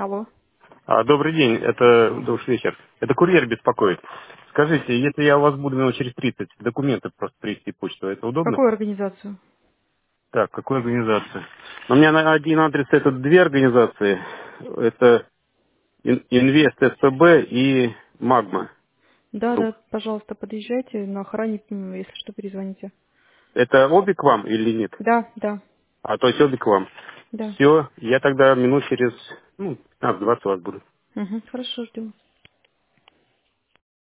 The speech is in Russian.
Алло. Добрый день, это добрый вечер. Это курьер беспокоит. Скажите, если я у вас буду минут через 30, документы просто привезти почту, это В удобно? какую организацию? Так, какой организации? У меня на один адрес это две организации. Это Инвест СПБ и Магма Да, да, Групп. пожалуйста, подъезжайте на охране, если что, перезвоните. Это обе к вам или нет? Да, да, То есть обе к вам. да. Все, я тогда минут через 15-20 у вас буду. Угу, хорошо, ждем.